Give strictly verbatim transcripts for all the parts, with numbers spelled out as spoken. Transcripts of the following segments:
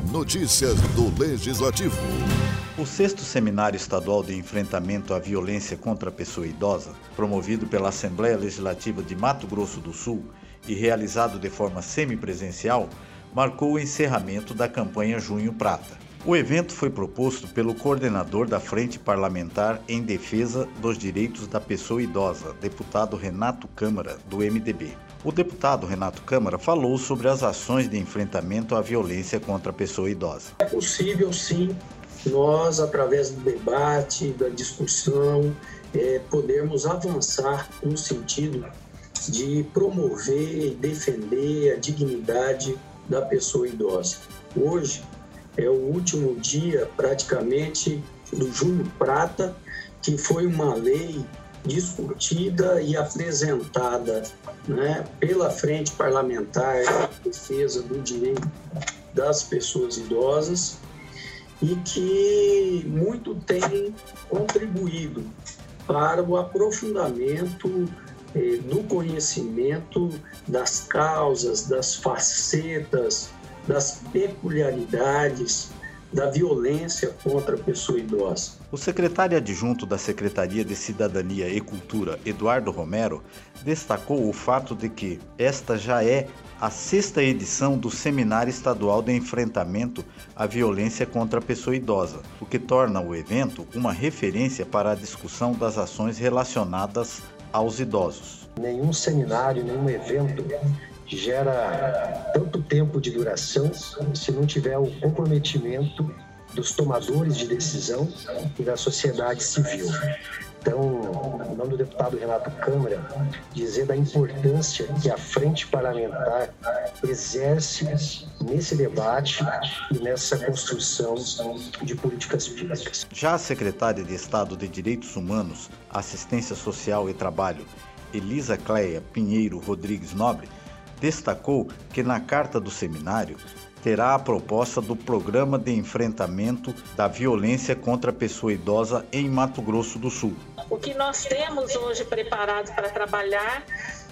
Notícias do Legislativo. O sexto Seminário Estadual de Enfrentamento à Violência contra a Pessoa Idosa, promovido pela Assembleia Legislativa de Mato Grosso do Sul e realizado de forma semipresencial, marcou o encerramento da campanha Junho Prata. O evento foi proposto pelo coordenador da Frente Parlamentar em Defesa dos Direitos da Pessoa Idosa, deputado Renato Câmara, do M D B. O deputado Renato Câmara falou sobre as ações de enfrentamento à violência contra a pessoa idosa. É possível, sim, nós, através do debate, da discussão, é, podermos avançar no sentido de promover e defender a dignidade da pessoa idosa. Hoje é o último dia, praticamente, do Junho Prata, que foi uma lei discutida e apresentada, né, pela Frente Parlamentar de Defesa do Direito das Pessoas Idosas e que muito tem contribuído para o aprofundamento eh, do conhecimento das causas, das facetas, das peculiaridades da violência contra a pessoa idosa. O secretário adjunto da Secretaria de Cidadania e Cultura, Eduardo Romero, destacou o fato de que esta já é a sexta edição do Seminário Estadual de Enfrentamento à Violência contra a Pessoa Idosa, o que torna o evento uma referência para a discussão das ações relacionadas aos idosos. Nenhum seminário, nenhum evento gera tanto tempo de duração se não tiver o comprometimento dos tomadores de decisão e da sociedade civil. Então, em nome do deputado Renato Câmara, dizer da importância que a Frente Parlamentar exerce nesse debate e nessa construção de políticas públicas. Já a secretária de Estado de Direitos Humanos, Assistência Social e Trabalho, Elisa Cleia Pinheiro Rodrigues Nobre, destacou que na carta do seminário terá a proposta do Programa de Enfrentamento da Violência contra a Pessoa Idosa em Mato Grosso do Sul. O que nós temos hoje preparado para trabalhar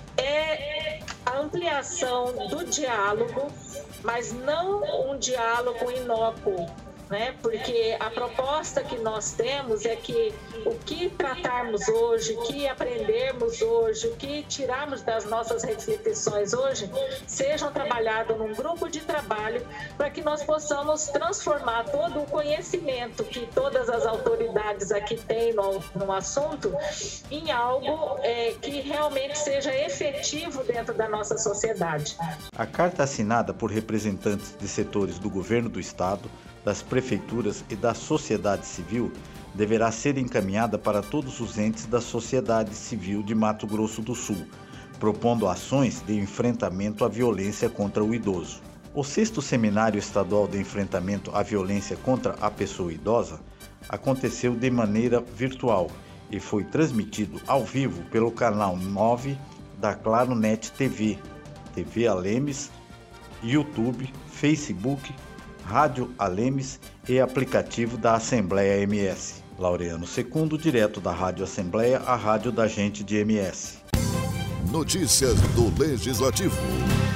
é a ampliação do diálogo, mas não um diálogo inócuo, né? Porque a proposta que nós temos é que o que tratarmos hoje, o que aprendermos hoje, o que tirarmos das nossas reflexões hoje, sejam trabalhados num grupo de trabalho para que nós possamos transformar todo o conhecimento que todas as autoridades aqui têm no, no assunto em algo é, que realmente seja efetivo dentro da nossa sociedade. A carta assinada por representantes de setores do governo do estado, das prefeituras e da sociedade civil deverá ser encaminhada para todos os entes da sociedade civil de Mato Grosso do Sul, propondo ações de enfrentamento à violência contra o idoso. O sexto Seminário Estadual de Enfrentamento à Violência contra a Pessoa Idosa aconteceu de maneira virtual e foi transmitido ao vivo pelo canal nove da Claro Net T V, T V Alemes, YouTube, Facebook, Rádio Alemes e aplicativo da Assembleia M S. Laureano Secundo, direto da Rádio Assembleia, a rádio da gente de M S. Notícias do Legislativo.